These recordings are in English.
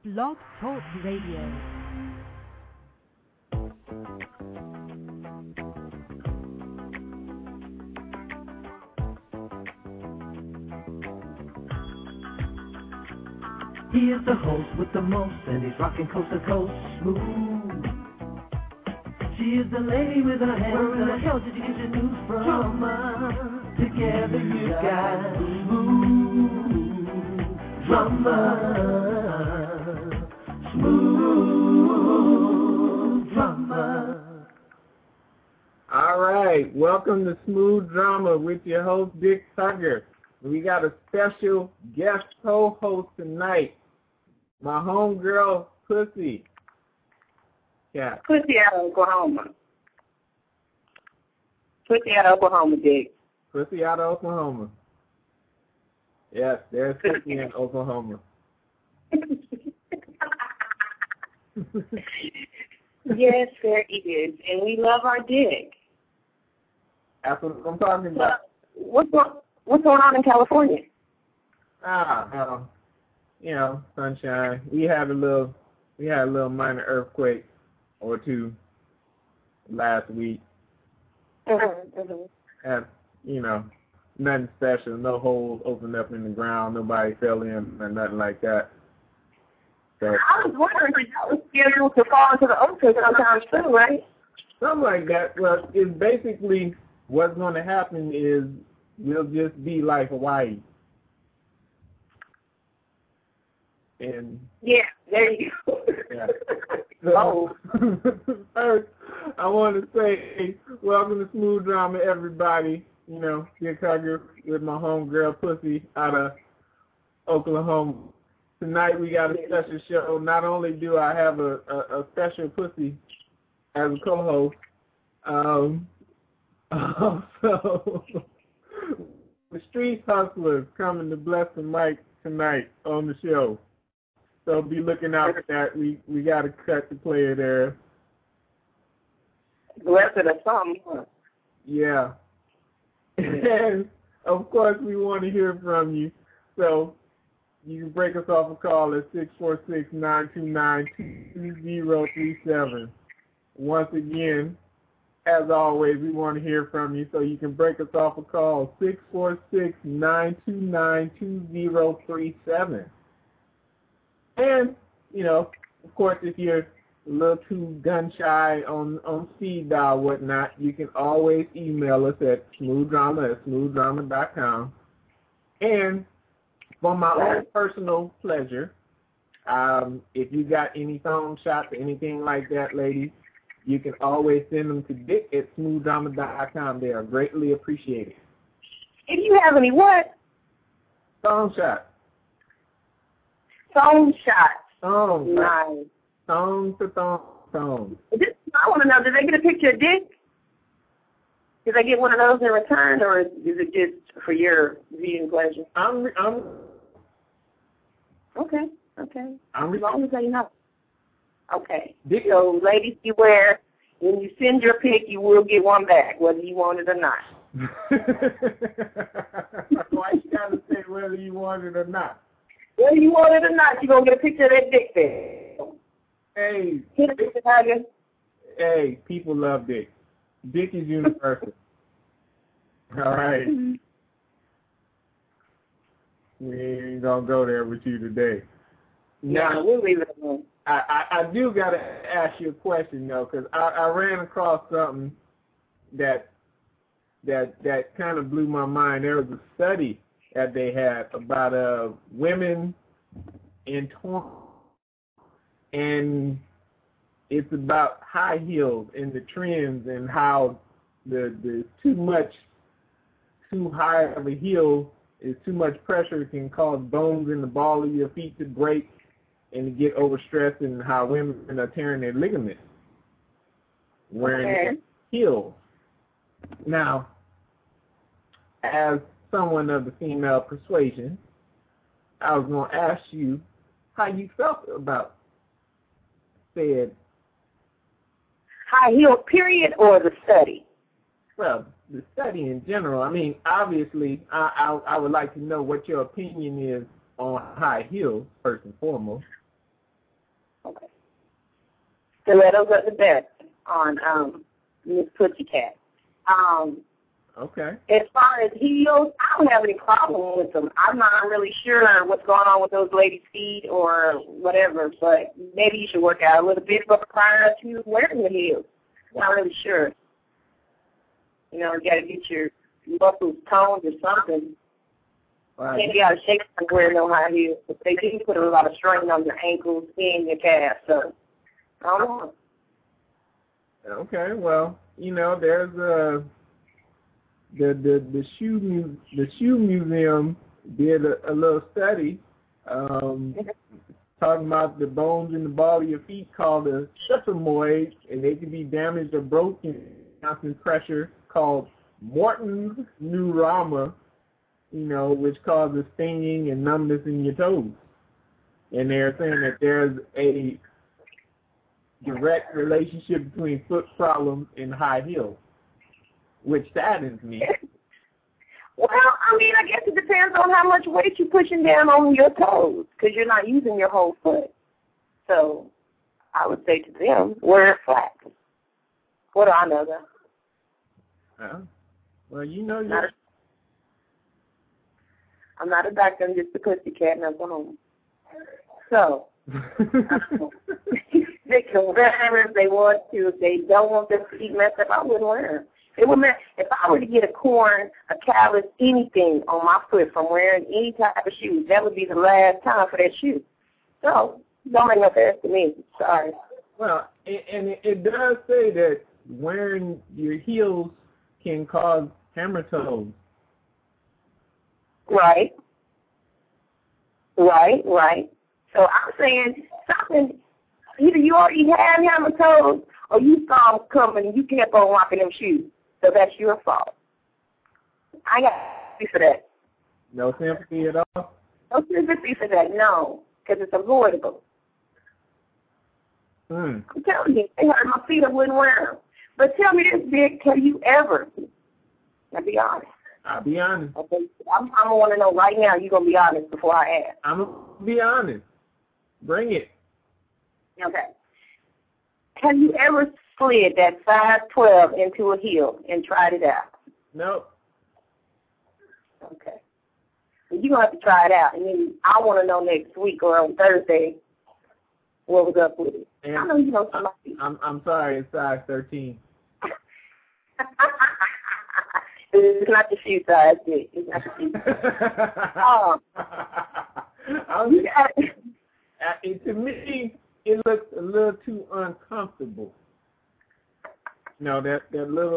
Blog Talk Radio. He is the host with the most, and he's rocking coast to coast smooth. She is the lady with her hands. Where in the hell did you get your news from? Drama. Together you got smooth drama. Smooth drama. All right, welcome to Smooth Drama with your host, Dick Tucker. We got a special guest co-host tonight, my homegirl, Pussy. Yeah. Pussy out of Oklahoma. Pussy out of Oklahoma, Dick. Pussy out of Oklahoma. Yes, there's Pussy in Oklahoma. Yes, there is, and we love our Dick. That's what I'm talking about. What's going on in California? Sunshine. We had a little minor earthquake or two last week. And, nothing special. No holes opened up in the ground. Nobody fell in or nothing like that. So, I was wondering if that was scheduled to fall into the ocean sometime soon, right? Something like that. Well, it's basically what's going to happen is we'll just be like Hawaii. And yeah, there you go. Yeah. So, first, I want to say welcome to Smooth Drama, everybody. Dick Hugger with my homegirl Pussy out of Oklahoma. Tonight we got a special show. Not only do I have a special Pussy as a co-host, also the Street Hustlers coming to bless the mic tonight on the show. So be looking out for that. We got a cut to play there. Blessed or something. Yeah. And, of course, we want to hear from you. So you can break us off a call at 646-929-2037. Once again, as always, we want to hear from you. So you can break us off a call, 646-929-2037. And, of course, if you're a little too gun-shy on speed dial whatnot, you can always email us at smoothdrama@smoothdrama.com. And for my own personal pleasure, if you got any phone shots or anything like that, ladies, you can always send them to Dick at smoothdrama.com. They are greatly appreciated. If you have any what? Phone shots. Phone shots. Oh, nice. Phone to phone. I want to know, did they get a picture of Dick? Did they get one of those in return, or is it just for your viewing pleasure? Okay. As long as they know. Okay. Dick. So, ladies, beware. When you send your pic, you will get one back, whether you want it or not. Why you got to say whether you want it or not? Whether you want it or not, you're going to get a picture of that Dick there. Hey. Hit it, Mr. Hugger. Hey, people love Dick. Dick is universal. All right. We ain't going to go there with you today. Now, we'll leave it alone. I do got to ask you a question, though, because I ran across something that kind of blew my mind. There was a study that they had about women in and it's about high heels and the trends and how the too high of a heel is too much pressure can cause bones in the ball of your feet to break and to get overstressed, and how women are tearing their ligaments wearing heels. Now, as someone of the female persuasion, I was going to ask you how you felt about said high heel period or the study? Well, the study in general. I mean, obviously, I would like to know what your opinion is on high heels, first and foremost. Stilettos are the best on Miss Pussycat. Okay. As far as heels, I don't have any problem with them. I'm not really sure what's going on with those ladies' feet or whatever, but maybe you should work out a little bit prior to wearing the heels. Not really sure. You know, you got to get your muscles toned or something. Right. Can't be out of shape for wearing no high heels. But they do put a lot of strain on your ankles and your calves, so I don't know. Okay, well, you know, there's the shoe museum did a little study talking about the bones in the ball of your feet called the sesamoids, and they can be damaged or broken in constant pressure, called Morton's neuroma, you know, which causes stinging and numbness in your toes. And they're saying that there's a direct relationship between foot problems and high heels, which saddens me. Well, I mean, I guess it depends on how much weight you're pushing down on your toes, because you're not using your whole foot. So I would say to them, wear flat. What do I know, though? Well, you know, I'm not a doctor. I'm just a pussycat, and I'm going home. So they can wear them if they want to. If they don't want their feet messed up, I wouldn't wear them. It would matter if I were to get a corn, a callus, anything on my foot from wearing any type of shoes. That would be the last time for that shoe. So don't make no sense to me. Sorry. Well, and it does say that wearing your heels can cause hammer toes. Right. So I'm saying something. Either you already had hammer toes, or you saw them coming and you kept on rocking them shoes. So that's your fault. I got sympathy for that. No sympathy at all? No sympathy for that, no, because it's avoidable. I'm telling you, they hurt my feet, I wouldn't wear them. But tell me this, Dick, have you ever, now be honest. I'll be honest. Okay, I'm going to want to know right now, you're going to be honest before I ask. I'm going to be honest. Bring it. Okay. Have you ever slid that size 12 into a heel and tried it out? Nope. Okay. Well, you're going to have to try it out. And then I want to know next week or on Thursday what was up with it. And I know you know somebody. I'm sorry, it's size 13. It's not the shoe size, Dick. It's not the shoe size. To me, it looks a little too uncomfortable. You know, that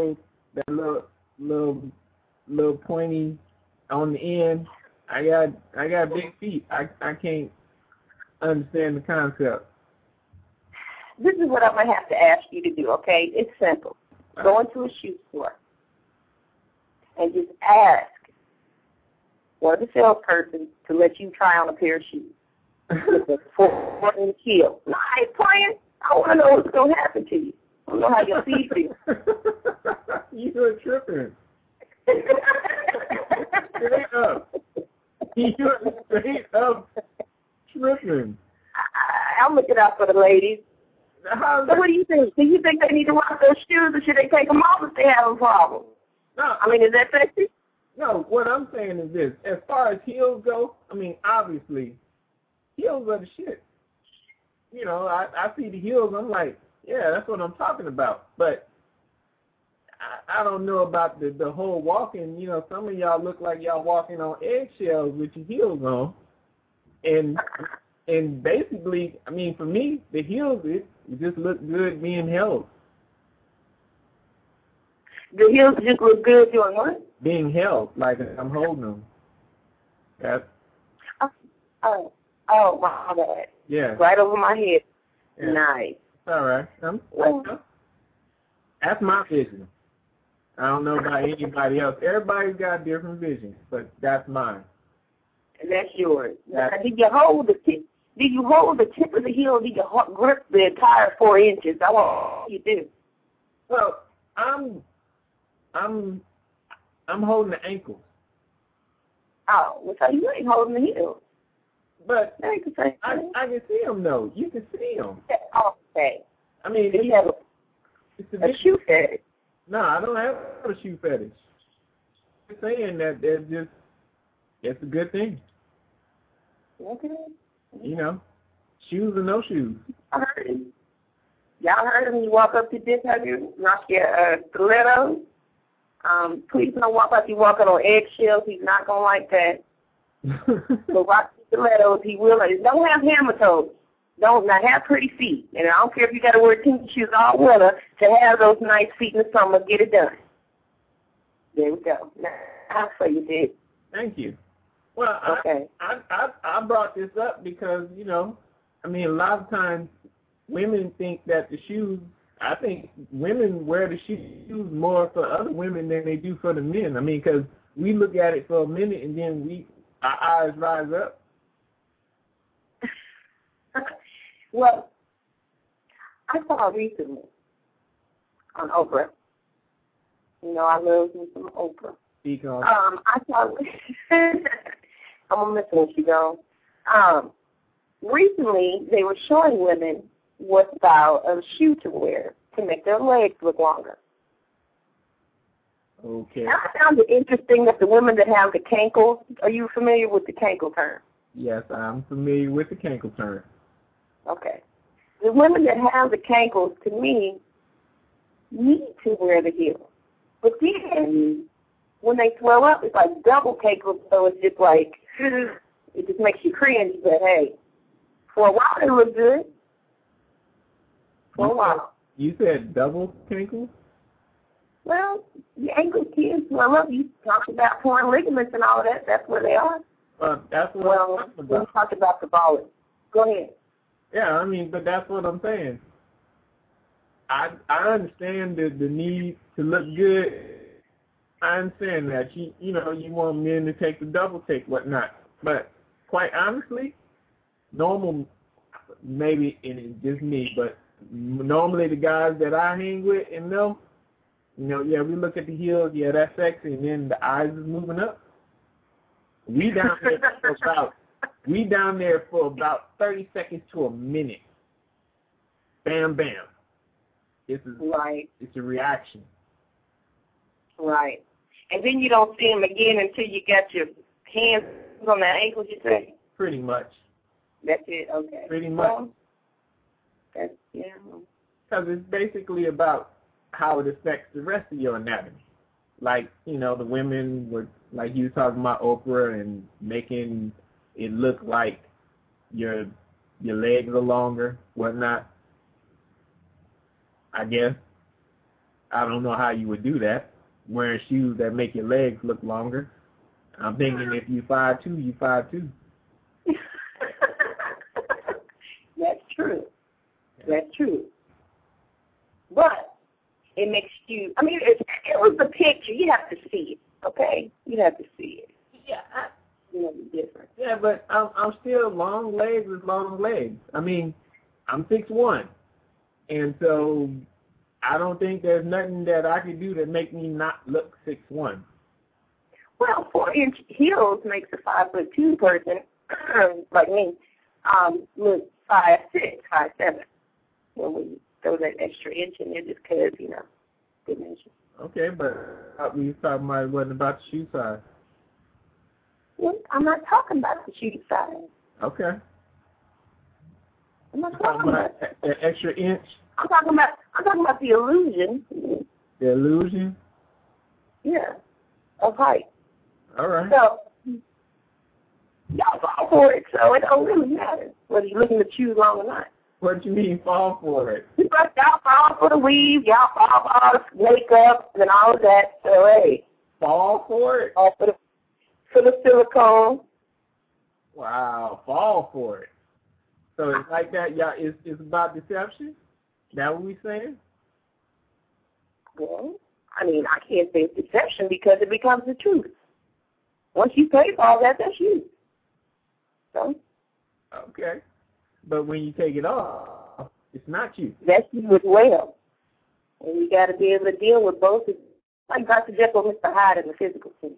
little pointy on the end. I got big feet. I can't understand the concept. This is what I'm gonna have to ask you to do. Okay, it's simple. Go into a shoe store and just ask one of the salesperson to let you try on a pair of shoes with a 4-inch heel. No, I ain't playing. I want to know what's gonna happen to you. I don't know how your feet feel. You're tripping. Straight up. You're straight up tripping. I'm looking out for the ladies. So what do you think? Do you think they need to rock those shoes, or should they take them off if they have a problem? No. I mean, is that sexy? No, what I'm saying is this. As far as heels go, I mean, obviously, heels are the shit. You know, I see the heels, I'm like, yeah, that's what I'm talking about. But I don't know about the whole walking. You know, some of y'all look like y'all walking on eggshells with your heels on. And basically, I mean, for me, the heels, it just look good being held. The heels just look good doing what? Being held, like I'm holding them. That's... Oh, my bad. Yeah. Right over my head. Yeah. Nice. All right. That's my vision. I don't know about anybody else. Everybody's got different visions, but that's mine. And that's yours. Now, did you hold the tip? Did you hold the tip of the heel? Did you grip the entire 4 inches? I want you do. Well, I'm holding the ankles. Oh, well, so you ain't holding the heel. But I can see them though. You can see them. Okay. I mean, They have a shoe fetish. No, I don't have a shoe fetish. I'm saying that it's a good thing. Okay. You know, shoes or no shoes. I heard it. Y'all heard him. You walk up to this, have you knock your stilettos? Please don't walk like you're walking on eggshells. He's not going to like that. So rock stilettos, he will. Don't have hammer toes. Don't not have pretty feet. And I don't care if you got to wear tennis shoes all winter to have those nice feet in the summer. Get it done. There we go. Now, I'll say you did. Thank you. Well, okay. I brought this up because, you know, I mean, a lot of times women think that the shoes, I think women wear the shoes more for other women than they do for the men. I mean, because we look at it for a minute and then our eyes rise up. Well, I saw recently on Oprah. You know, I love me some Oprah. I saw. I'm gonna miss when she goes. Recently, they were showing women what style of shoe to wear to make their legs look longer. Okay. And I found it interesting that the women that have the cankles. Are you familiar with the cankle term? Yes, I'm familiar with the cankle term. Okay. The women that have the cankles, to me, need to wear the heels. But then, when they swell up, it's like double cankles, so it's just like, it just makes you cringe, but hey, for a while it looked good. For a while. You said double cankles? Well, the ankle kids swell up. You talked about torn ligaments and all of that. That's where they are. That's what I'm talking about. We talked about the ball. Go ahead. Yeah, I mean, but that's what I'm saying. I understand the need to look good. I understand that. You know, you want men to take the double take, whatnot. But quite honestly, normal, maybe, and it's just me, but normally the guys that I hang with and know, you know, yeah, we look at the heels, yeah, that's sexy, and then the eyes is moving up. We down there for about 30 seconds to a minute. Bam, bam. Right. It's a reaction. Right. And then you don't see them again until you got your hands on their ankles, you say? Pretty much. That's it, okay. Pretty much. Well, that's, yeah. Because it's basically about how it affects the rest of your anatomy. Like, you know, the women were, like you were talking about Oprah and making it look like your legs are longer, whatnot. I guess. I don't know how you would do that, wearing shoes that make your legs look longer. I'm thinking if you 5'2", you 5'2". That's true. That's true. But it makes you, I mean, it was the picture. You have to see it, okay? You have to see it. Yeah. You know, the difference. Yeah, but I'm still long legs is long legs. I mean, I'm 6'1", and so I don't think there's nothing that I could do that make me not look 6'1". Well, 4-inch heels makes a 5'2" person like me look 5'6", 5'7". When we throw that extra inch in there, just because, you know, dimension. Okay, but we talking about it wasn't about the shoe size. Well, I'm not talking about the shoe size. Okay. I'm not talking about that extra inch. I'm talking about the illusion. The illusion? Yeah, of height. All right. So, y'all fall for it, so it don't really matter whether you're looking to choose long or not. What do you mean fall for it? But y'all fall for the weave, y'all fall for all the makeup and all of that, so hey. Fall for it? All for the silicone. Wow, fall for it. So it's like that, y'all, it's about deception? That what we saying? Well, I mean, I can't say it's deception because it becomes the truth. Once you pay for all that, that's you. So? Okay. But when you take it off, it's not you. That's you as well. And you got to be able to deal with both. Like Dr. Jekyll and Mr. Hyde in the physical sense.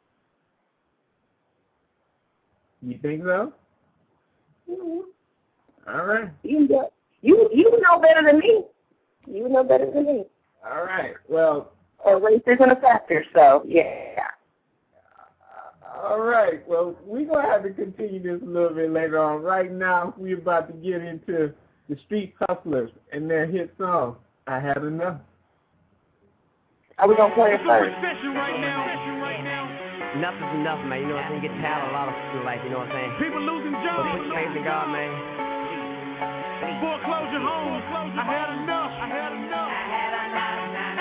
You think so? Mm-hmm. All right. You know better than me. You know better than me. All right. Well. Race isn't a factor, so yeah. All right. Well, we're going to have to continue this a little bit later on. Right now, we're about to get into the Street Hustlers and their hit song, I Had Enough. Are we going to play it first? Enough is enough, man. You know what I'm saying? You get tired of a lot of shit in life, you know what I'm saying? People losing jobs. But put your faith in God, man. Foreclosure homes. I had enough. I had enough. I had enough.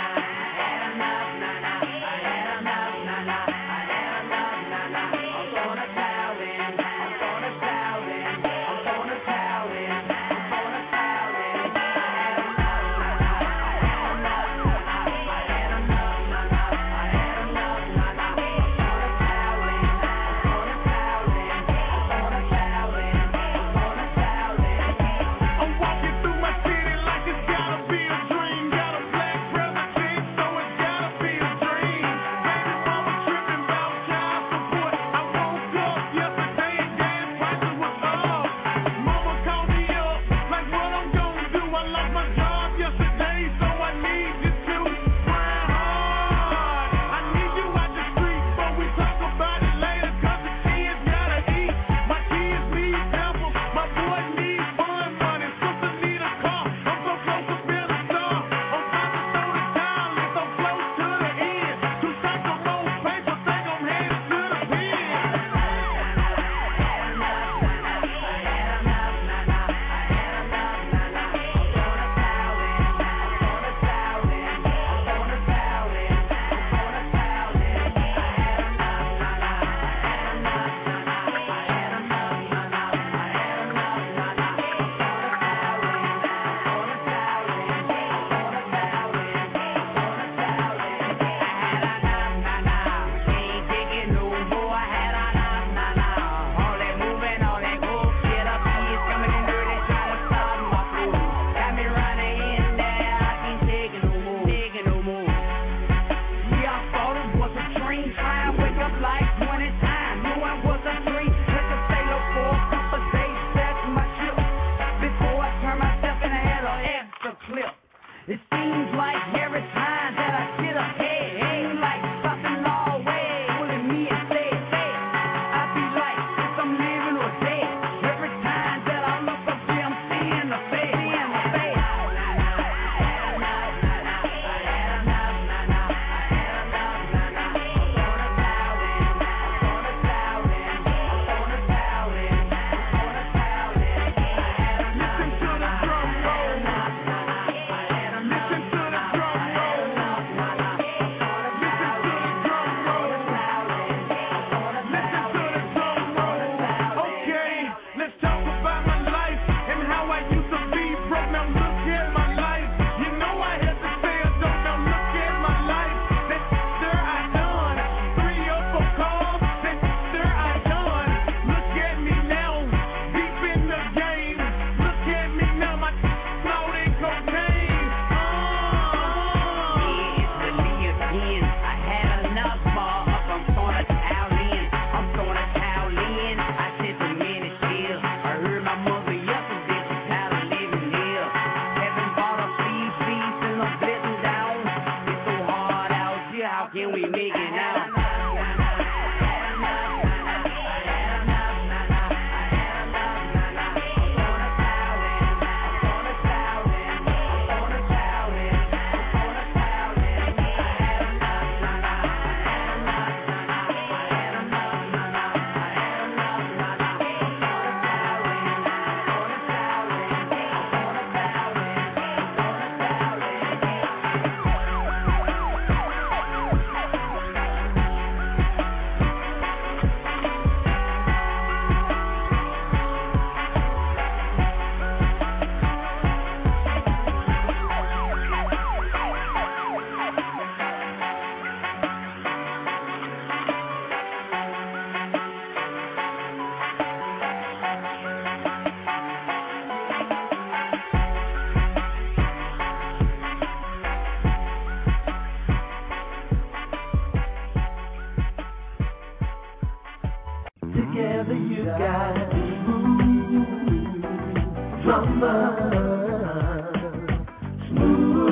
Together you got smooth rumba, smooth.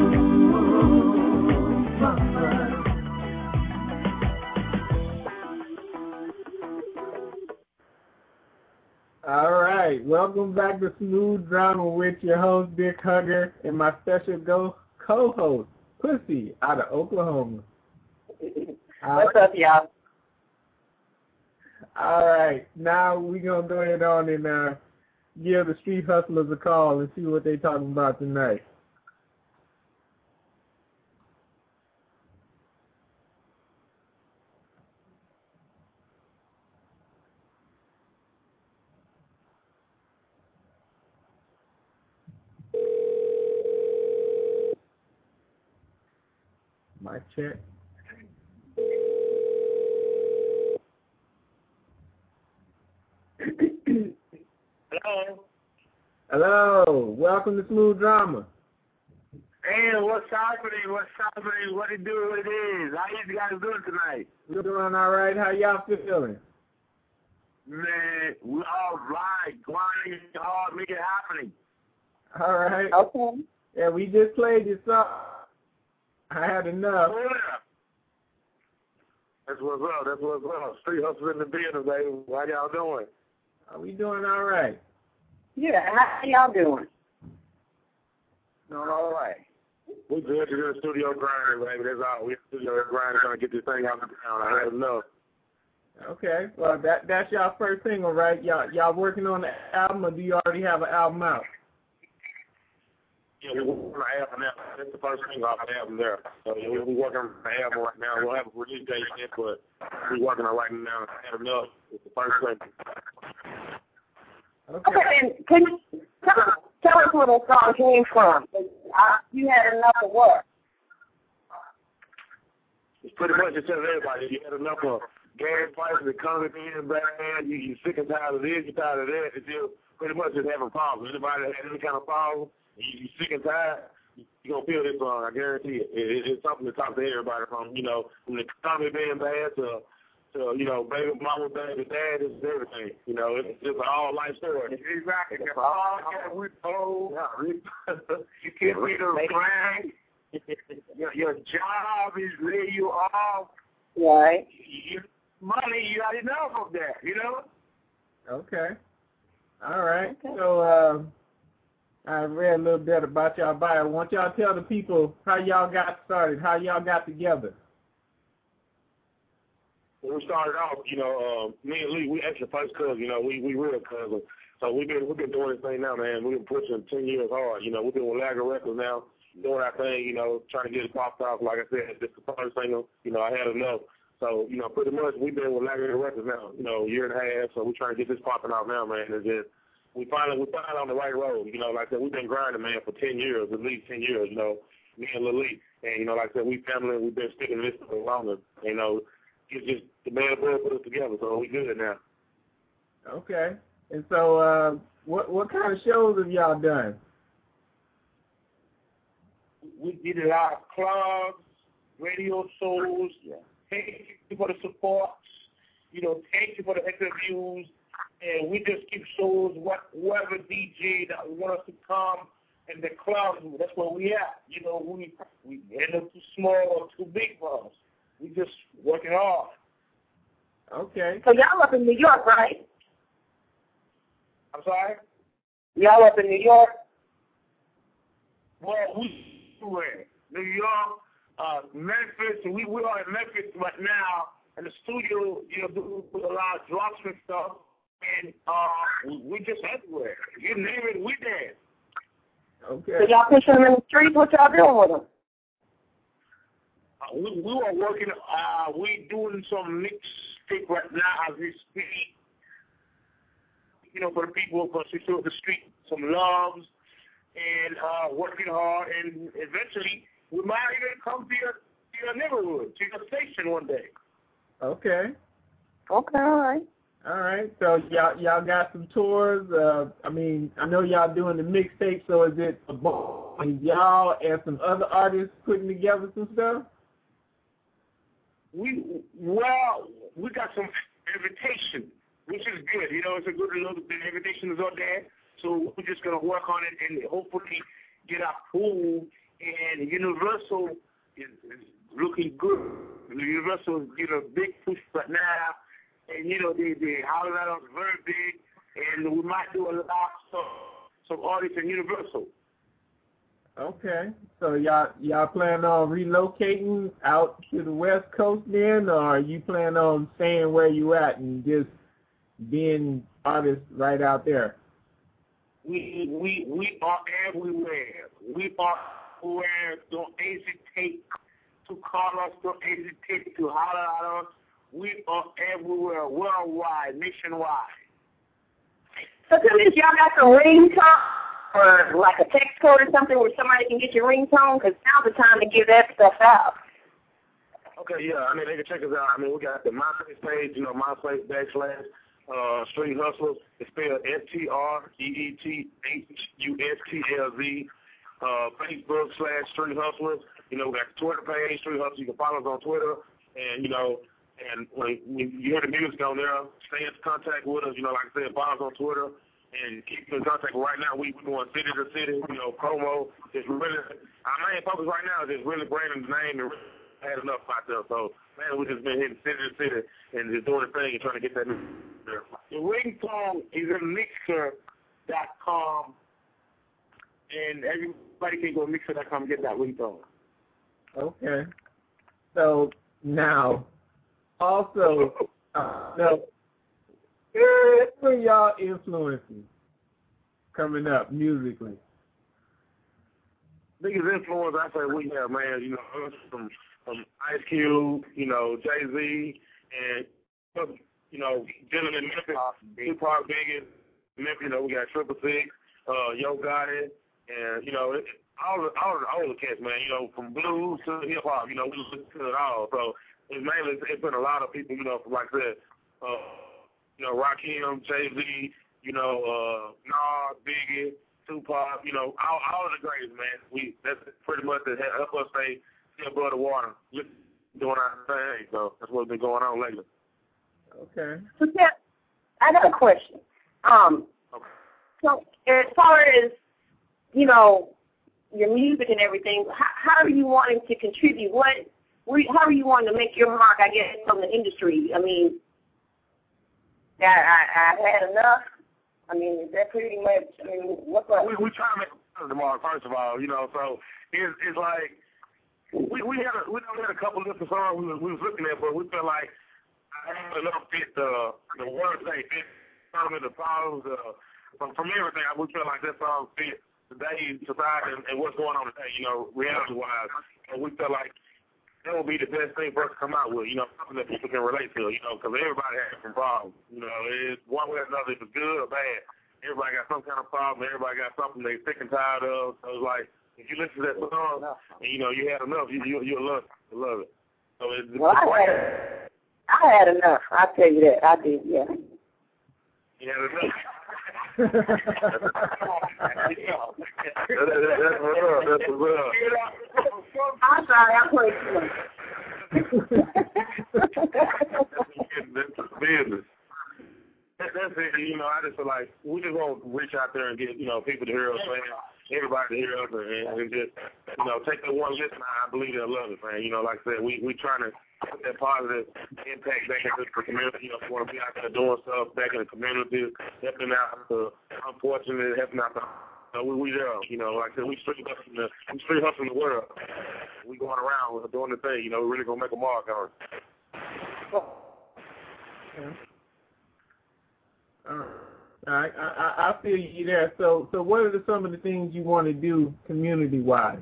Welcome back to Smooth Drama with your host, Dick Hugger, and my special co-host, Pussy, out of Oklahoma. What's up, y'all? All right. Now we're going to go ahead on and give the Street Hustlers a call and see what they're talking about tonight. Mic check. Hello. Hello. Welcome to Smooth Drama. Hey, what's happening? What's happening? What it do? What it is? How you guys doing tonight? We're doing all right. How y'all feeling? Man, we all right. Grinding hard, make it happening. All right. Okay. Yeah, we just played your song. I had enough. Oh, yeah. That's what's up. That's what's up. Street Hustlers in the business, baby. How y'all doing? We doing all right. Yeah, how y'all doing? Doing all right. We good to do the studio grinding, baby. That's all. We studio grinding, trying to get this thing out of town. I had enough. Okay. Well, that's y'all first single, right? Y'all working on the album, or do you already have an album out? Yeah, we're working on the album now. That's the first thing off the album there. So yeah, we're working on the album right now. We'll have a release date yet, but we're working on it right now. I had enough. It's the first thing. Okay, and can you tell us where the song came from? You had enough of what? It's pretty much to tell everybody you had enough of gas prices, the economy being bad, you're sick and tired of this, you're tired of that. It's just pretty much just having problems. Anybody that has any kind of problem, you're sick and tired, you're going to feel this song, I guarantee it. It's something to talk to everybody from, from the economy being bad to baby mama, baby dad, it's everything. It's just an all life story. Exactly. It's all we told. You can't be the brand. Your job is lay you off. Right. Money, you got enough of that, Okay. All right. Okay. So I read a little bit about y'all bio. Why don't y'all tell the people how y'all got started, how y'all got together? When we started off, me and Lee, we actually first cousins, we real cousins. So we've been doing this thing now, man. We've been pushing 10 years hard. We've been with Lagger Records now, doing our thing, trying to get it popped off. Like I said, this is the first single, I had enough. So, pretty much we've been with Lagger Records now, a year and a half. So we're trying to get this popping off now, man. It's just, we finally on the right road. Like I said, we've been grinding, man, for 10 years, at least 10 years, me and Lil Lee. And, like I said, we family, we've been sticking to this for longer, It's just the man above put us together, so we good now. Okay. And so what kind of shows have y'all done? We did a lot of clubs, radio shows. Thank you for the support. Thank you for the interviews. And we just keep shows, whoever DJ that want us to come, and the clubs, that's where we at. We end up too small or too big for us. We just working hard. Okay. So y'all up in New York, right? I'm sorry? Y'all up in New York? Well, we everywhere. New York, Memphis. We are in Memphis right now in the studio, doing a lot of drops and stuff. And we just everywhere. You name it, we there. Okay. So y'all pushing them in the streets? What y'all doing with them? We are working, we doing some mixtape right now as we speak. For the people, for the street, some loves, and working hard, and eventually we might even come to your neighborhood, to your station one day. Okay. Okay, all right. All right. So y'all got some tours. I know y'all doing the mixtape, so is it y'all and some other artists putting together some stuff? We got some invitation, which is good. It's a good little bit. Invitation is out there, so we're just gonna work on it and hopefully get our pool. And Universal is looking good. Universal is a big push right now, and they holler at us very big. and we might do a lot of some artists in Universal. Okay, so y'all plan on relocating out to the West Coast then, or are you plan on staying where you at and just being artists right out there? We are everywhere. We are everywhere. Don't hesitate to call us. Don't hesitate to holler at us. We are everywhere, worldwide, nationwide. So tell me, y'all got some ringtone or like a text code or something where somebody can get your ringtone? Because now's the time to give that stuff out. Okay, yeah. I mean, they can check us out. I mean, we got the MySpace page, MySpace / Street Hustlers. It's spelled STREETHUSTLZ. Facebook / Street Hustlers. We got the Twitter page, Street Hustlers. You can follow us on Twitter. And, and when you hear the music on there, stay in contact with us. Like I said, follow us on Twitter and keep in contact. Right now, we're going city to city, promo. It's really, our main focus right now is just really branding the name and really had enough out there. So, man, we just been hitting city to city and just doing the thing and trying to get that there. The ringtone is at Mixer.com, and everybody can go to Mixer.com and get that ringtone. Okay. So, now, also, what are y'all influences coming up musically? Biggest influence I say we have, man, from Ice Cube, Jay-Z, and, dealing in Memphis, Tupac, Biggie, Memphis, we got 666, Yo Gotti, and, all the older cats, man, from blues to hip-hop, we listen to it all. So it's been a lot of people, from, like I said, Rakim, Jay-Z, Nas, Biggie, Tupac, all of the greatest, man. That's pretty much to help us stay above the water, doing our thing. So that's what's been going on lately. Okay. So, yeah, I got a question. Okay. So as far as, your music and everything, how are you wanting to contribute? How are you wanting to make your mark, I guess, from the industry? I mean, I had enough. I mean, is that pretty much, what's up? We try to make the mark, first of all, so it's like, we had a couple of different songs we was looking at, but we felt like I had enough fit the words they fit some of the songs from everything. We feel like that song fit today's society and what's going on today, reality-wise. And we felt like that would be the best thing for us to come out with, something that people can relate to, because everybody has different problems. It's one way or another, if it's good or bad. Everybody got some kind of problem. Everybody got something they're sick and tired of. So it's like, if you listen to that song and, you had enough, you'll love it. So I had enough. I'll tell you that. I did, yeah. You had enough. That's what's up. I'm sorry, I played too much. That's business. That's it. I just feel like we just want to reach out there and get, people to hear us, man. Everybody to hear us and just, take that one listen. I believe they'll love it, man. Like I said, we trying to put that positive impact back into the community. We want to be out there doing stuff back in the community, helping out the unfortunate, helping out the. We there, like I said, we street hustling the world. We going around, we're doing the thing, we're really gonna make a mark on it. I feel you there. So what are some of the things you want to do community-wise?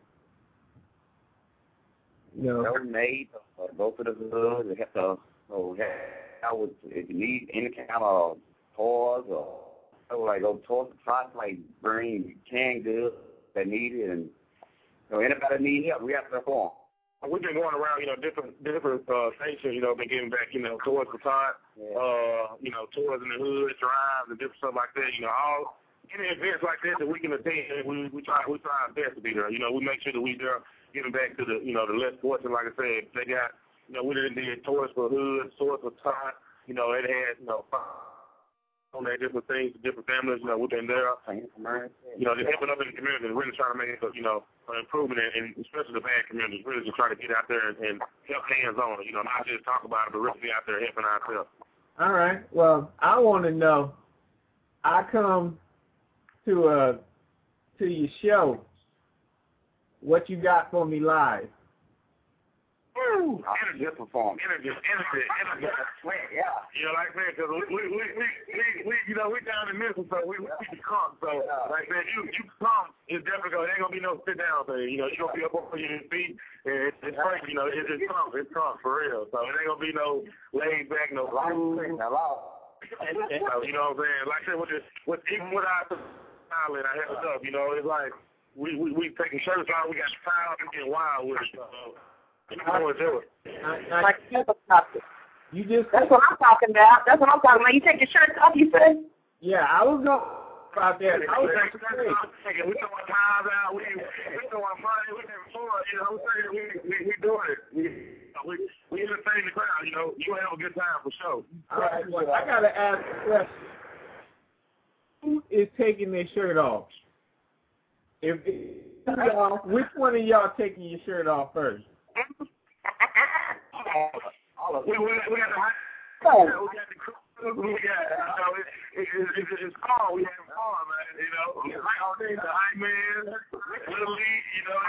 Donate, go to the hood. We have to, if you need any kind of toys or go towards the trot, like bring canned goods that need it, and anybody need help, we have to perform. We've been going around, different stations, been giving back, towards the trot, tours in the hood, drives, and different stuff like that. All any events like that we can attend, we try our best to be there. We make sure that we there giving back to the, the less fortunate. Like I said, they got, we did tours for hood, tours for trot. It had, on there, different things, different families, we've been there, just helping up in the community and really trying to make it, an improvement, and especially the bad communities, really just trying to get out there and help hands-on, not just talk about it, but really be out there helping ourselves. All right. Well, I want to know I come to your show, what you got for me live? Ooh, energy performance. Energy. Yeah. You know, like I said, because we down in Memphis, so we come. So, like I said, you come, it's definitely going. There ain't gonna be no sit down thing. You know, you gonna be up on your feet, and it's crazy. You know, it's come for real. So it ain't gonna be no laid back, no food. So, you know what I'm saying? Like I said, even with our style and our head up, you know, it's like we taking shirts off, we got style and getting wild with it. Like You just that's what I'm talking about. You take your shirt off, you say? yeah, I was going about that. I was we throwing ties out, we throwing money, we having fun, you know what I'm saying? We doing it. We entertain the crowd, you know. You have a good time for sure. All right, well, I gotta ask a question. Who is taking their shirt off? Which one of y'all taking your shirt off first? We got the high. We got it's called. We have fun, man. You know, the high man, little league.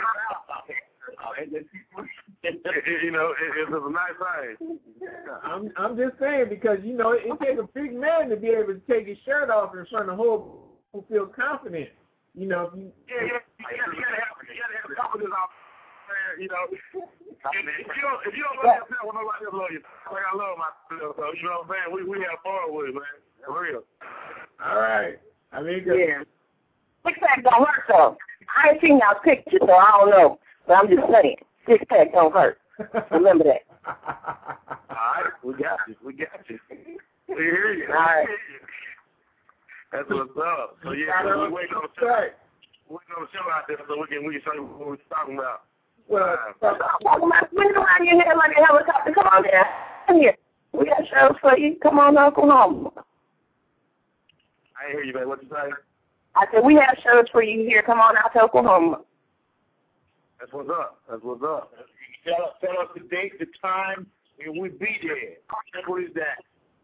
You know, it's a nice thing. I'm just saying because you know it takes a big man to be able to take his shirt off in front of whole who feel confident. You know, if you you gotta have confidence out. You know, if you don't love yourself, well, nobody else love you. Like I love myself, so you know what I'm saying. We have fun with it, man. For real. All right. I mean, yeah. Six pack don't hurt though. I ain't seen y'all pictures, so I don't know. But I'm just saying, six pack don't hurt. Remember that. All right, we got you. We hear you. All right. That's what's up. So yeah, we waiting on the show. We're gonna show out there so we can show you what we're talking about. Well, when you around your head like a helicopter, come on there. Come here. We got shows for you. Come on to Oklahoma. I ain't hear you, babe. What you say? I said, we have shows for you here. Come on out to Oklahoma. That's what's up. Tell us the date, the time, and we'll be there. What is that?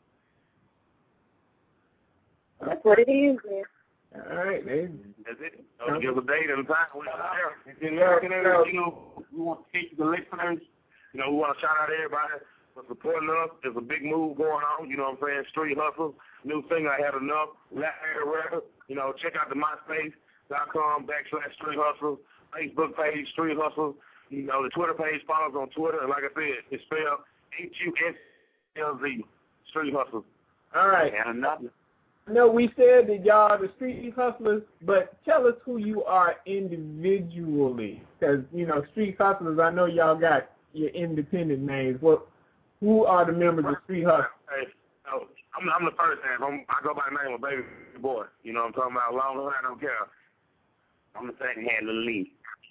That's what it is, man. All right, man. That's it. Give a date and a time. We want to teach the listeners. You know, we want to shout out everybody for supporting us. There's a big move going on. You know what I'm saying? Street Hustle. New thing, I Had Enough. Latin record. You know, check out the MySpace.com/Street Hustle. Facebook page, Street Hustle. You know, the Twitter page, follow us on Twitter. And like I said, it's spelled HUSLZ. Street Hustle. All right. And another. No, we said that y'all are the Street Hustlers, but tell us who you are individually. Because, you know, Street Hustlers, I know y'all got your independent names. Who are the members of Street Hustlers? Hey, I'm the first name. I go by the name of Baby Boy. You know what I'm talking about? Long as I don't care. I'm the second hand, Lil Lee.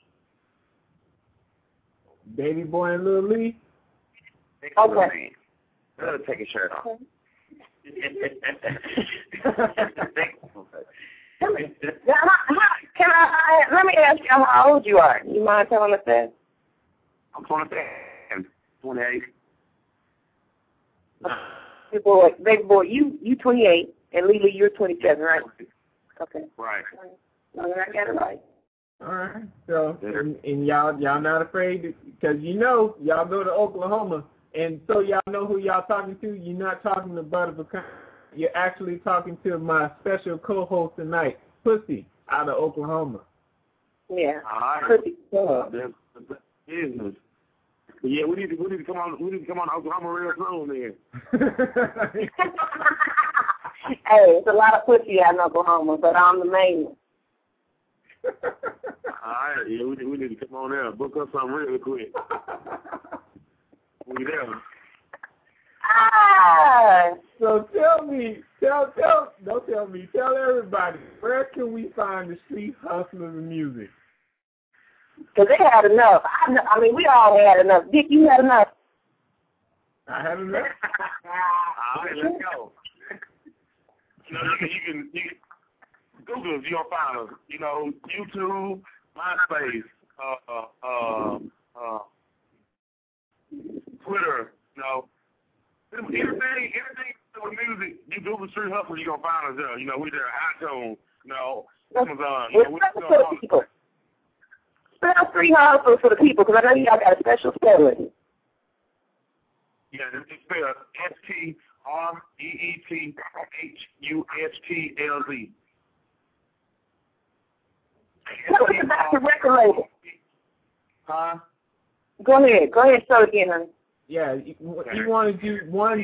Baby Boy and Lil Lee? Okay. Let take a shirt off. Let me ask you how old you are. You mind telling us that? I'm 28. Baby boy, you 28, and Lily, you're 27, right? Okay. Right. I got it right. All right. So, and y'all not afraid because you know y'all go to Oklahoma. And so y'all know who y'all talking to. You're not talking to Butter Pecan. You're actually talking to my special co-host tonight, Pussy, out of Oklahoma. Yeah. All right. Pussy. Business. Yeah, we need to come on. We need to come on Oklahoma real soon then. Hey, it's a lot of pussy out in Oklahoma, but I'm the main one. All right. Yeah, we need to come on there. Book us something really quick. We there. So tell everybody, where can we find the Street Hustlers music? Because they had enough. I mean, we all had enough. Dick, you had enough. I had enough. All right, let's go. You know, you can Google us, you'll find us. You know, YouTube, MySpace, Twitter, you know, anything with music, you Google Street Hustle, you're going to find us there. You know, we there at iTunes, you know, Amazon. You know, we're for the people. Spell Street Hustle for the people, because I know y'all got a special spelling. Yeah, it's spelled STREETHUSTLZ. Tell us about the record label. Huh? Go ahead, spell it again, honey. Yeah, you want to do one.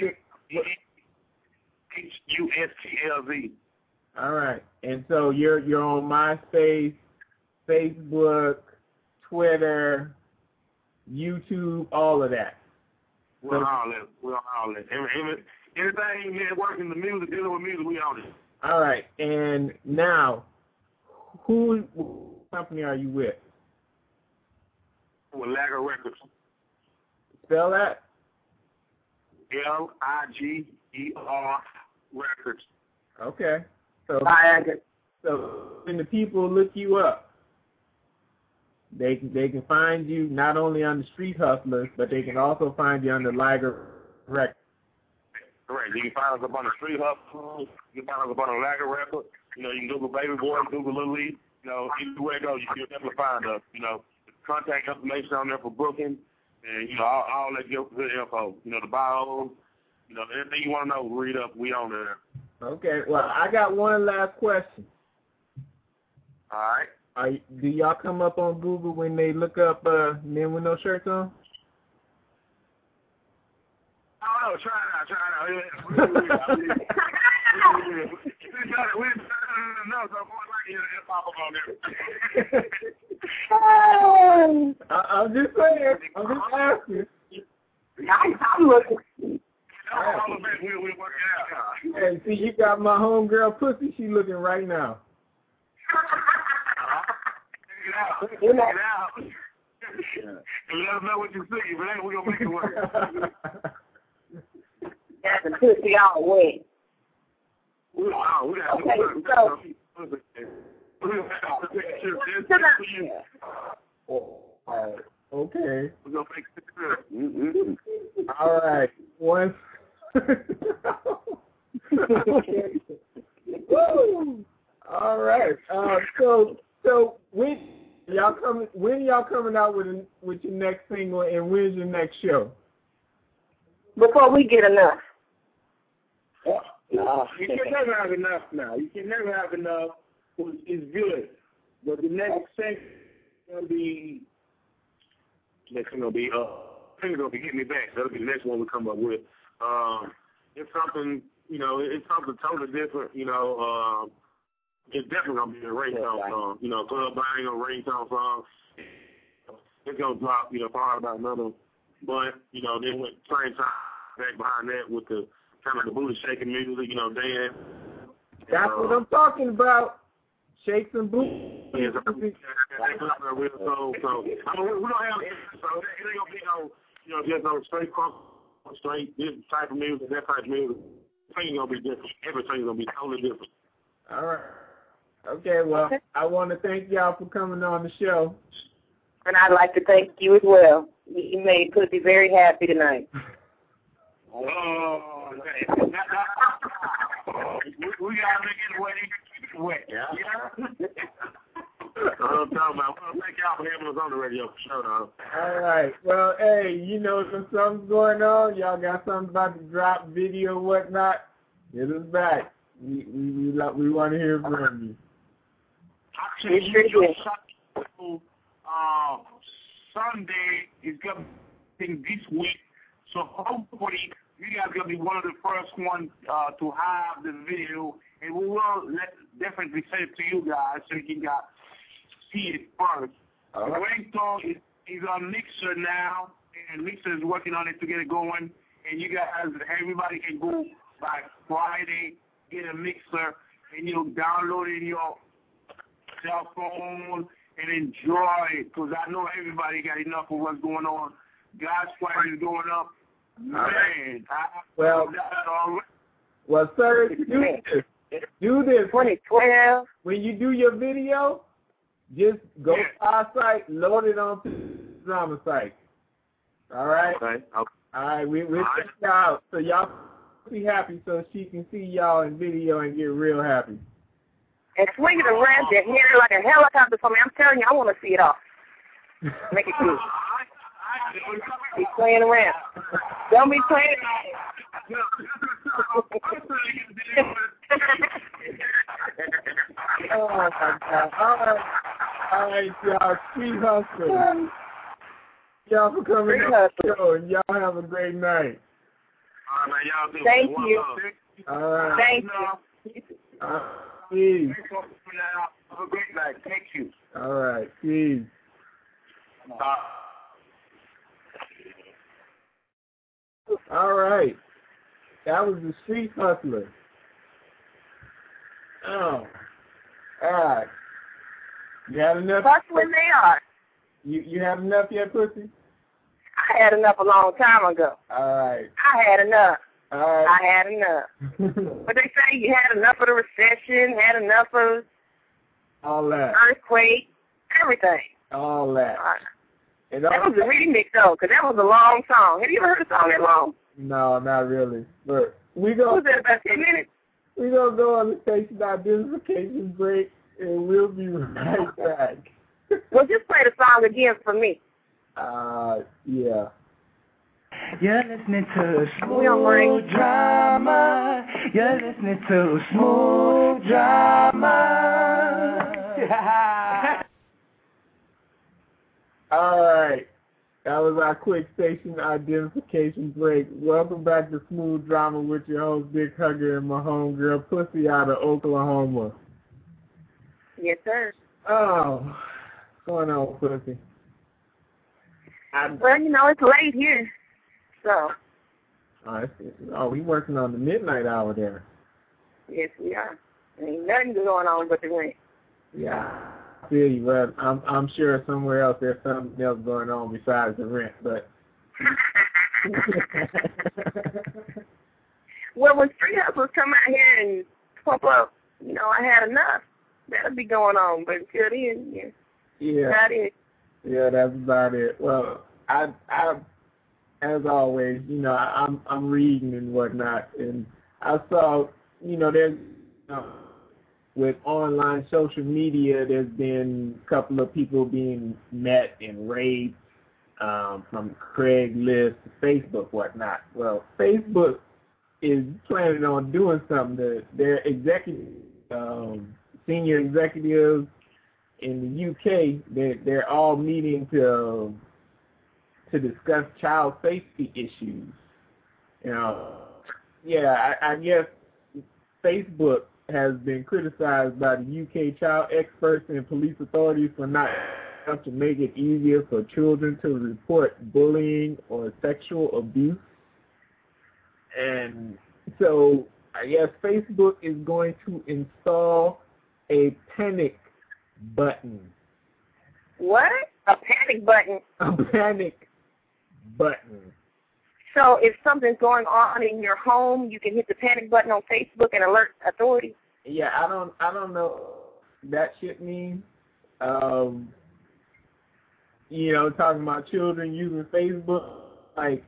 HUSTLZ. All right, and so you're on MySpace, Facebook, Twitter, YouTube, all of that. We're on all that. Anything networking the music, dealing with music, we on it. All right, and now, who company are you with? With Lager Records. Spell that? LIGER Records. Okay. So when the people look you up, they can find you not only on the Street Hustlers, but they can also find you on the Lager Records. Correct. You can find us up on the Street Hustlers. You can find us up on the Lager Records. You know, you can Google Baby Boy, Google Lil Lee. You know, either way it goes, you'll definitely find us. You know, contact information on there for booking, and you know, all that good info. You know, the bios. You know, anything you want to know, read up. We on there. Okay. Well, I got one last question. All right. Do y'all come up on Google when they look up men with no shirts on? Oh, no, try it out. I'm just saying. I'm just asking. I'm looking. We'll work it out. Hey, see, you got my homegirl Pussy. She looking right now. Check it out. Let us know what you see, but we're going to make it work. That's a pussy all wet. Okay. We're going to make it good. All right. Once. All right. So when y'all coming out with your next single, and when's your next show? Before we get enough. No, you can never have enough now. You can never have enough. It's good. But the next thing going to be... Next thing going to be, I think it's going to be Get Me Back. That'll be the next one we come up with. It's something, you know, it's something totally different, you know. It's definitely going to be a ringtone song. You know, club bang or ringtone song. It's going to drop, you know, probably about another month. You know, then went same time back behind that with the kind of the booty shaking music, you know, dance. That's what I'm talking about. Shakes and booty. Yeah, that's real soul. So, I mean, we don't have it. So it ain't going to be no, you know, just no straight funk, straight this type of music, that type of music. Everything's going to be different. Everything's going to be totally different. All right. Okay, well, I want to thank y'all for coming on the show. And I'd like to thank you as well. You made Pussy very happy tonight. Oh, okay. We got to make it wet. Yeah. I'm talking about. Well, thank y'all for having us on the radio for sure, though. All right. Well, hey, you know, if something's going on, y'all got something about to drop, video, whatnot, get us back. We want to hear from you. Actually, Sunday is going to be this week, so hopefully you guys are going to be one of the first ones to have the video, and we will definitely send it to you guys so you can see it first. The ringtone is on Mixer now, and Mixer is working on it to get it going, and you guys, everybody can go by Friday, get a Mixer, and download it in your cell phone and enjoy it, because I know everybody got enough of what's going on. Gas price is going up. Man, well, sir, do this. 2012. When you do your video, just go to our site, load it on Drama site. All right? Okay. All right, we'll check it out. So y'all Pussy happy so she can see y'all in video and get real happy. And swing it around your hair like a helicopter for me. I'm telling you, I want to see it all. Make it good. Be playing around. Don't be playing. Oh, my God. All right, y'all. Street Hustlers. Y'all for coming on the show, and y'all have a great night. All right, y'all do. Thank you. All right. Thank you. Peace. Have a great night. Thank you. All right. Peace. All right. That was the Street Hustler. Oh. All right. You had enough? Hustling they are. You had enough yet, Pussy? I had enough a long time ago. All right. I had enough. All right. I had enough. But they say you had enough of the recession, had enough of all that. Earthquake, everything. All that. That was a remix, though, because that was a long song. Have you ever heard a song that long? No, not really. But we go. Was it about 10 minutes? We're going to go on the station identification break, and we'll be right back. Well, just play the song again for me. Yeah. You're listening to Smooth Drama. You're listening to Smooth Drama. All right. That was our quick station identification break. Welcome back to Smooth Drama with your host, Dick Hugger, and my homegirl, Pussy, out of Oklahoma. Yes, sir. Oh, what's going on, Pussy? Well, you know, it's late here, so. We working on the midnight hour there. Yes, we are. Ain't nothing going on but the rent. Yeah. I feel you, but I'm sure somewhere else there's something else going on besides the rent, but. Well, when Street Hustlers come out here and pump up, you know, I had enough. That'll be going on, but until then, yeah. That's it. Yeah, that's about it. Well, I as always, you know, I'm reading and whatnot, and I saw, you know, there's with online social media, there's been a couple of people being met and raped from Craigslist to Facebook, whatnot. Well, Facebook is planning on doing something. Their senior executives in the UK, they're all meeting to discuss child safety issues. You know, yeah, I guess Facebook has been criticized by the UK child experts and police authorities for not enough to make it easier for children to report bullying or sexual abuse. And so I guess Facebook is going to install a panic button. What? A panic button? A panic button. So if something's going on in your home, you can hit the panic button on Facebook and alert authorities? Yeah, I don't know what that shit means. You know, talking about children using Facebook, like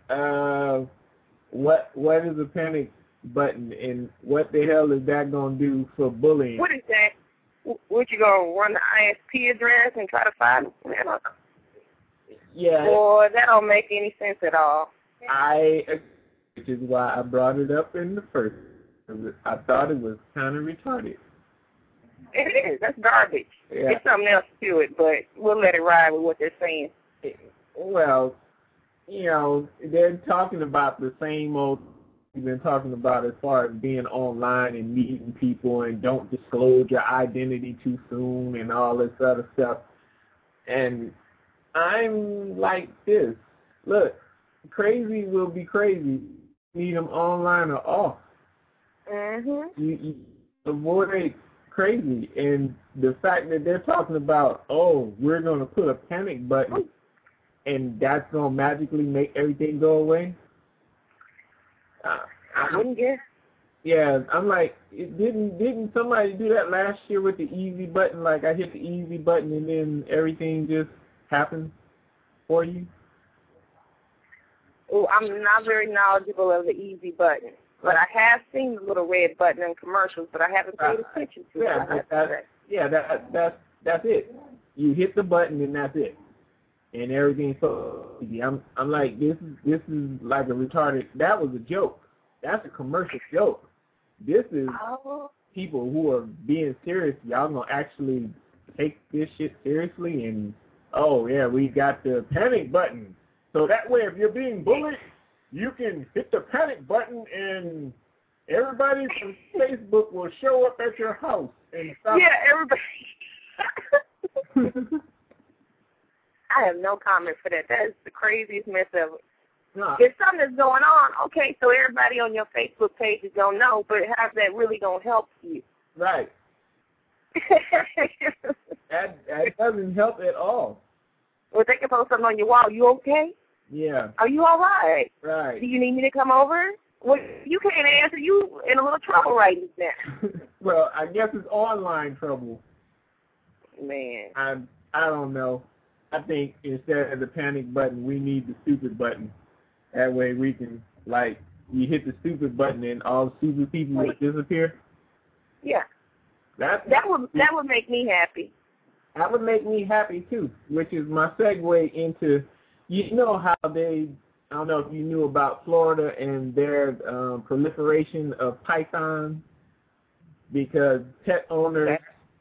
what is a panic button and what the hell is that gonna do for bullying? What is that? What, you gonna run the ISP address and try to find them? Yeah. Boy, that don't make any sense at all. Which is why I brought it up in the first. I thought it was kind of retarded. It is. That's garbage. Yeah. There's something else to it, but we'll let it ride with what they're saying. Well, you know, they're talking about the same old we've been talking about as far as being online and meeting people and don't disclose your identity too soon and all this other stuff. And I'm like this. Look, crazy will be crazy. Meet them online or off. Mm-hmm. You avoid crazy. And the fact that they're talking about, oh, we're going to put a panic button and that's going to magically make everything go away. I wouldn't guess. Yeah, I'm like, didn't somebody do that last year with the easy button? Like I hit the easy button and then everything just happened for you? Oh, I'm not very knowledgeable of the easy button. But I have seen the little red button in commercials, but I haven't paid attention to it. That's it. You hit the button and that's it. And everything's so easy. I'm like, this is like a retarded. That was a joke. That's a commercial joke. This is people who are being serious. Y'all gonna actually take this shit seriously and we got the panic button. So that way, if you're being bullied, you can hit the panic button and everybody from Facebook will show up at your house and stop. Yeah, everybody. I have no comment for that. That is the craziest mess ever. No. If something's going on, okay, so everybody on your Facebook page is going to know, but how's that really going to help you? Right. that doesn't help at all. Well, they can post something on your wall. You okay? Yeah. Are you all right? Right. Do you need me to come over? Well, you can't answer. You in a little trouble right now. Well, I guess it's online trouble. Man. I don't know. I think instead of the panic button, we need the stupid button. That way we can, like, you hit the stupid button and all stupid people would disappear. Yeah. That would make me happy. That would make me happy, too, which is my segue into, you know how I don't know if you knew about Florida and their proliferation of pythons, because pet owners,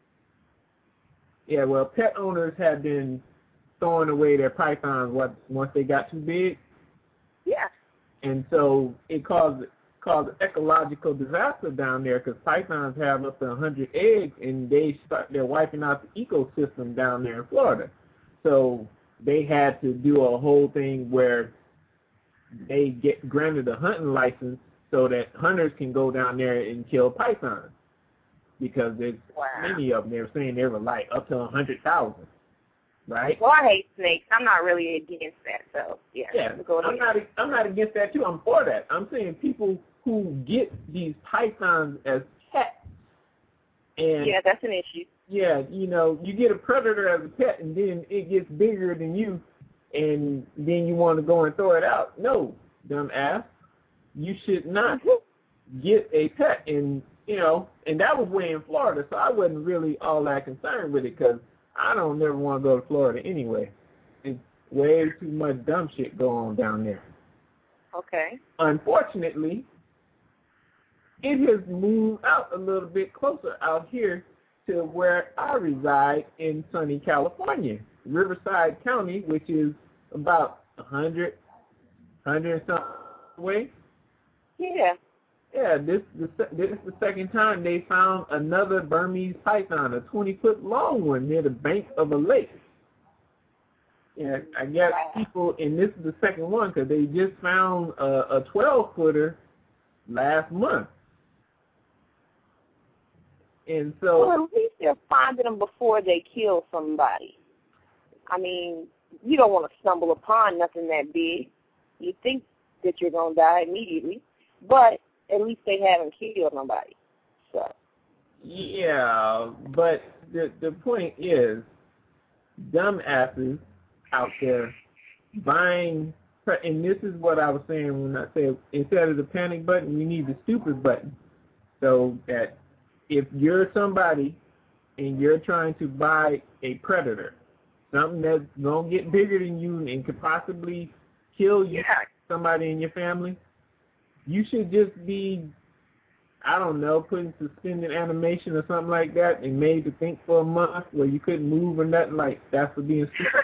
pet owners have been throwing away their pythons once they got too big. Yeah. And so it caused ecological disaster down there because pythons have up to 100 eggs and they're wiping out the ecosystem down there in Florida. So they had to do a whole thing where they get granted a hunting license so that hunters can go down there and kill pythons because there's many of them. They were saying there were like up to 100,000. Right? Well, I hate snakes. I'm not really against that, so yeah. I'm not against that too. I'm for that. I'm saying people who get these pythons as pets, and that's an issue. Yeah, you get a predator as a pet, and then it gets bigger than you, and then you want to go and throw it out. No, dumb ass, you should not get a pet, and that was way in Florida, so I wasn't really all that concerned with it because I don't never want to go to Florida anyway. It's way too much dumb shit going on down there. Okay. Unfortunately, it has moved out a little bit closer out here to where I reside in sunny California, Riverside County, which is about 100 and something away. Yeah. Yeah, this is the second time they found another Burmese python, a 20-foot long one near the bank of a lake. Yeah, I guess people, and this is the second one because they just found a 12-footer last month. And so, well, at least they're finding them before they kill somebody. I mean, you don't want to stumble upon nothing that big. You think that you're going to die immediately, but at least they haven't killed nobody. So. Yeah, but the point is, dumbasses out there buying, and this is what I was saying when I said instead of the panic button, we need the stupid button. So that if you're somebody and you're trying to buy a predator, something that's going to get bigger than you and could possibly kill you, somebody in your family, you should just be, I don't know, putting suspended animation or something like that and made to think for a month where you couldn't move or nothing like that's for being stupid.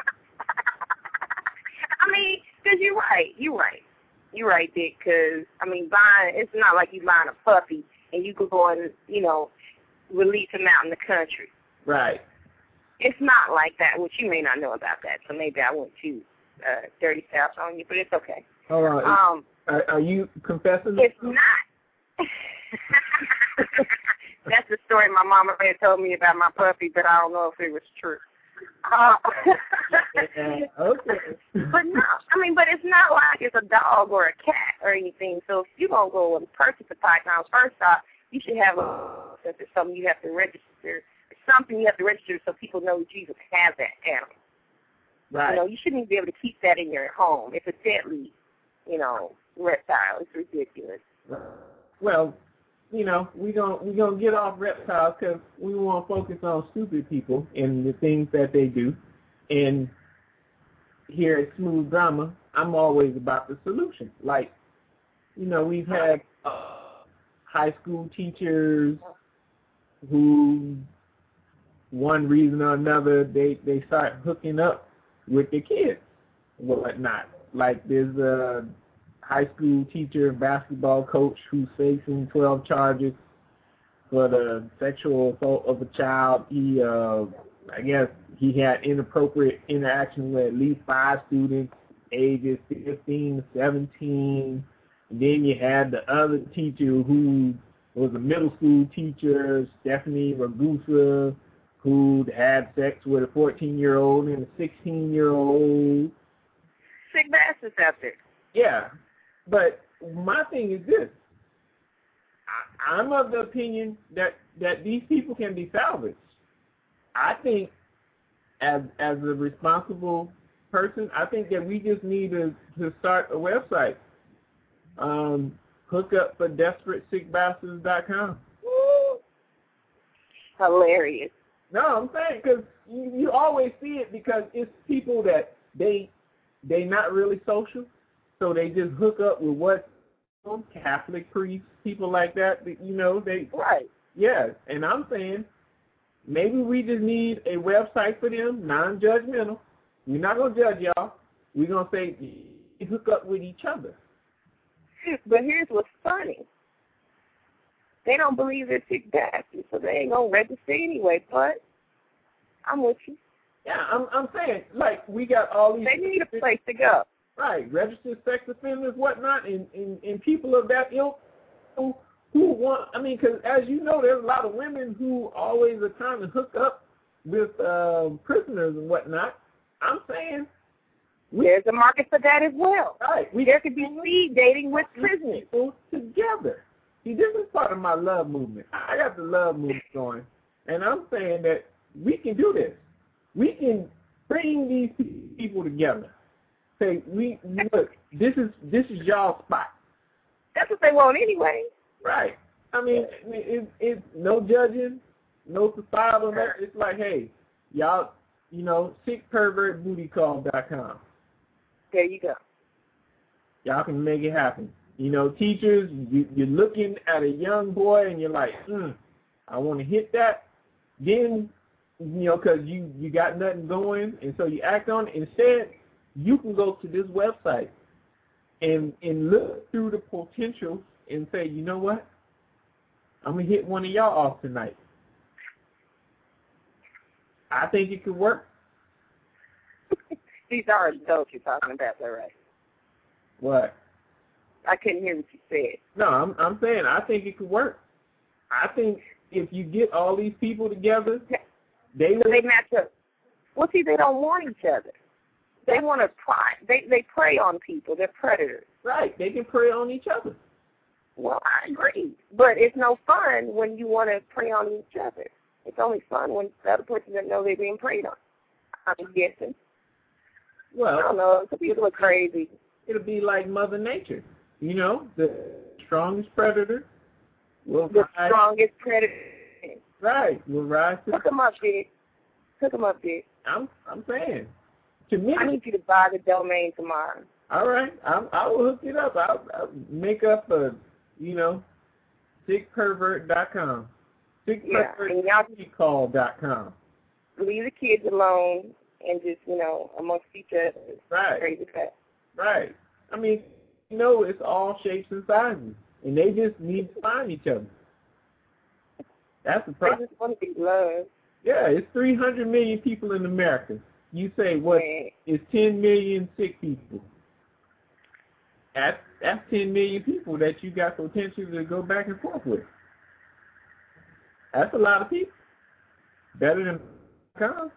I mean, because you're right, Dick, because, I mean, it's not like you buying a puppy and you could go and, release him out in the country. Right. It's not like that, which you may not know about that, so maybe I went too dirty south on you, but it's okay. Hold on. Are you confessing? It's not. That's the story my mama had told me about my puppy, but I don't know if it was true. Okay. But no, I mean, but it's not like it's a dog or a cat or anything. So if you're going to go and purchase a python, first off, you should have since it's something you have to register. It's something you have to register so people know that you even have that animal. Right. You shouldn't even be able to keep that in your home. It's a deadly, reptile. It's ridiculous. Well, you know, we gonna get off reptiles because we want to focus on stupid people and the things that they do. And here at Smooth Drama, I'm always about the solution. Like, you know, we've had high school teachers who, one reason or another, they start hooking up with their kids and whatnot. Like, there's a high school teacher, basketball coach who's facing 12 charges for the sexual assault of a child. He, I guess, he had inappropriate interaction with at least 5 students, ages 15 to 17. And then you had the other teacher who was a middle school teacher, Stephanie Ragusa, who had sex with a 14-year-old and a 16-year-old. Sick bastards out there. Yeah. But my thing is this. I'm of the opinion that these people can be salvaged. I think as a responsible person, I think that we just need to start a website. HookUpForDesperateSickBastards.com. Hilarious. No, I'm saying because you always see it because it's people that they not really social, so they just hook up with what Catholic priests, people like that. You know, they right. Yeah, and I'm saying maybe we just need a website for them, non-judgmental. We're not gonna judge y'all. We're gonna say hook up with each other. But here's what's funny. They don't believe they're sick bastards, so they ain't gonna register anyway. But I'm with you. Yeah, I'm saying, like, we got all these. They need a place to go. Right, registered sex offenders, whatnot, and people of that ilk who want. I mean, because as you know, there's a lot of women who always are trying to hook up with prisoners and whatnot. I'm saying there's a market for that as well. Right, there could be speed dating with prisoners people together. See, this is part of my love movement. I got the love movement going, and I'm saying that we can do this. We can bring these people together. Say, look, this is y'all spot. That's what they want anyway. Right. I mean, it's no judging, no societal. It's like, hey, y'all, you know, sickpervertbootycall.com. There you go. Y'all can make it happen. You know, teachers, you're looking at a young boy and you're like, I want to hit that. Then, you know, because you got nothing going, and so you act on it. Instead, you can go to this website and look through the potential and say, you know what? I'm going to hit one of y'all off tonight. I think it could work. These are adults you're talking about, though, right? What? I couldn't hear what you said. No, I'm saying I think it could work. I think if you get all these people together, they match up. Well, see, they don't want each other. They want to pry. They prey on people. They're predators. Right. They can prey on each other. Well, I agree. But it's no fun when you want to prey on each other. It's only fun when the other person doesn't know they're being preyed on. I'm guessing. Well, I don't know. Some people are crazy. It'll be like Mother Nature. You know, the strongest predator will the strongest predator. Right. Will rise to. Hook them up, Dick. Hook them up, Dick. I'm saying. To me, I need you to buy the domain tomorrow. All right. I will hook it up. I'll make up a, you know, sickpervert.com. Sickpervertcall.com. Leave the kids alone and just, you know, amongst each other. Right. Crazy fast. Right. I mean, you know, it's all shapes and sizes, and they just need to find each other. That's the problem. They just want to be loved. Yeah, it's 300 million people in America. You say, what, it's 10 million sick people. That's 10 million people that you got potential to go back and forth with. That's a lot of people. Better than com.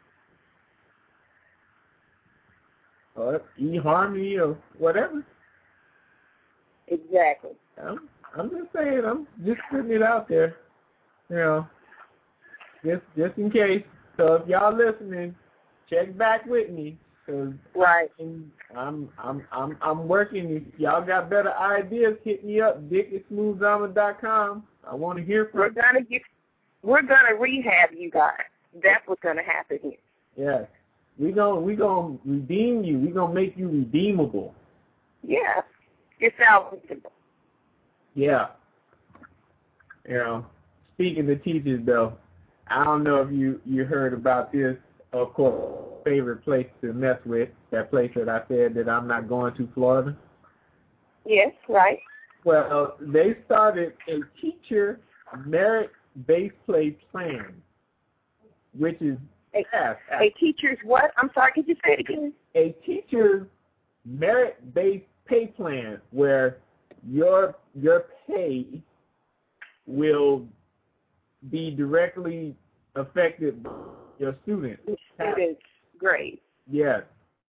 Or eHarmony or whatever. Exactly. I'm just saying, I'm just putting it out there. You know, just in case. So if y'all listening, check back with me. 'Cause Right. I'm working. If y'all got better ideas, hit me up, dick@smoothdrama.com. I want to hear from you. We're gonna rehab you guys. That's what's gonna happen here. Yes. We gonna redeem you. We gonna make you redeemable. Yeah. It's salvageable. Yeah. You know, speaking of teachers though, I don't know if you heard about this. Of course, favorite place to mess with, that place that I said that I'm not going to, Florida. Yes, right. Well, they started a teacher merit-based pay plan, which is a teacher's what? I'm sorry, could you say it again? A teacher's merit-based pay plan where your pay will be directly affected by your students. Students, great. Yes.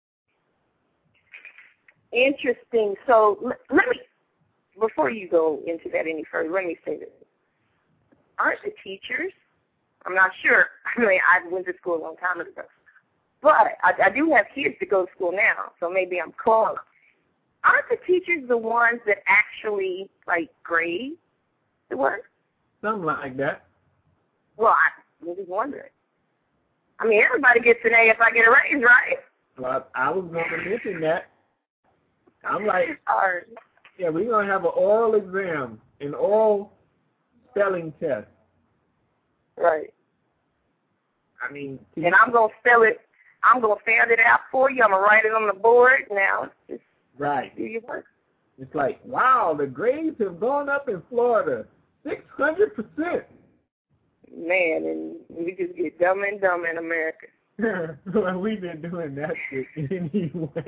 Interesting. So let me, before you go into that any further, let me say this. Aren't the teachers, I'm not sure, I mean, I went to school a long time ago, but I do have kids that go to school now, so maybe I'm close. Aren't the teachers the ones that actually, like, grade the work? Something like that. Well, I'm just wondering. I mean, everybody gets an A if I get a raise, right? Well, I was going to mention that. I'm like, right. Yeah, we're going to have an oral exam, an oral spelling test. Right. I mean, and I'm going to spell it. I'm going to sound it out for you. I'm going to write it on the board. Now, just do your work. It's like, wow, the grades have gone up in Florida 600%. Man, and we just get dumber and dumber in America. Well, we've been doing that shit anyway.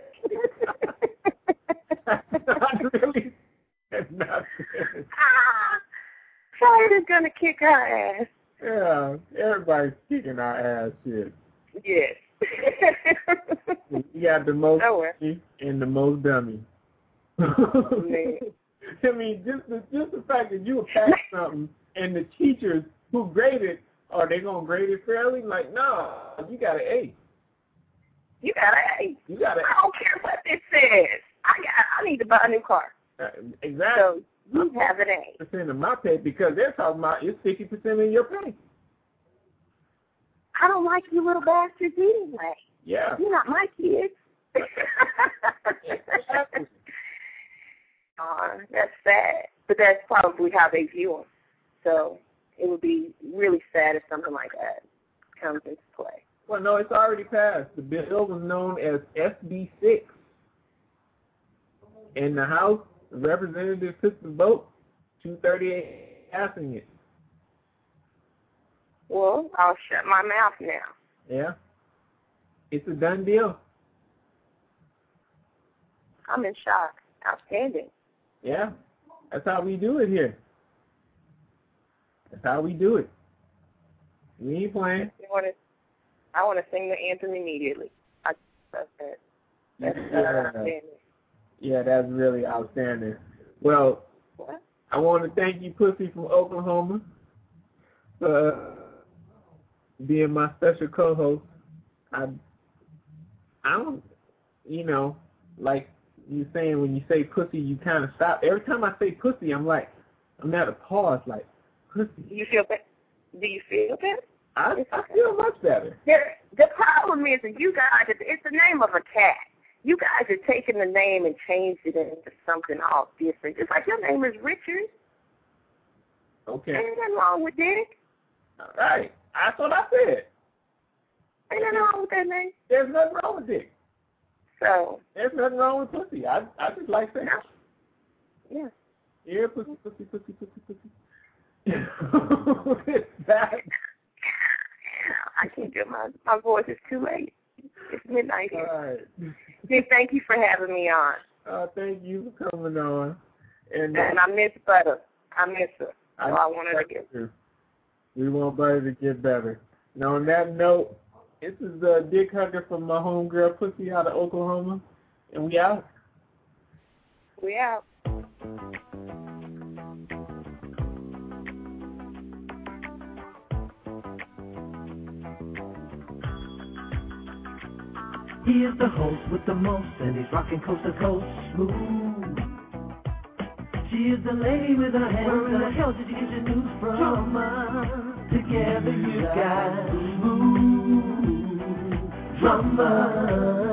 Not really. Not really. Florida's going to kick our ass. Yeah, everybody's kicking our ass shit. Yes. We got the most and the most dummy. Man. I mean, just the fact that you would pass something and the teachers who grade it, are they going to grade it fairly? Like, no, you got an A. You got an A. You got an A. I don't care what it says. I need to buy a new car. Exactly. So you have an A. Percent of my pay because they're talking about it's 50% of your pay. I don't like you little bastards anyway. Yeah. You're not my kids. That's sad. But that's probably how they view them. So it would be really sad if something like that comes into play. Well, no, it's already passed. The bill was known as SB 6. And the House Representatives took the vote, 238 passing it. Well, I'll shut my mouth now. Yeah. It's a done deal. I'm in shock. Outstanding. Yeah. That's how we do it here. That's how we do it. We ain't playing. I want to sing the anthem immediately. That's outstanding. Yeah, that's really outstanding. Well, I want to thank you, Pussy from Oklahoma, for being my special co-host. I don't, like you saying when you say pussy, you kind of stop. Every time I say pussy, I'm at a pause, like, pussy. Do you feel better? I feel much better. The problem is that you guys, it's the name of a cat. You guys are taking the name and changed it into something all different. Just like your name is Richard. Okay. Ain't nothing wrong with that. All right. That's what I said. Ain't nothing wrong with that name. There's nothing wrong with it. So. There's nothing wrong with pussy. I just like saying. Yeah. Yeah, pussy. It's that. I can't do my voice is too late. It's midnight here. All right. Hey, thank you for having me on. Thank you for coming on. And I miss Butter. I miss her. So I want her to get better. We want Butter to get better. Now, on that note, this is Dick Hugger from my homegirl Pussy out of Oklahoma. And we out. We out. He is the host with the most, and he's rocking coast to coast smooth. She is the lady with her hands. Where in the hell did you get your news from? Drama. Together you got smooth drama.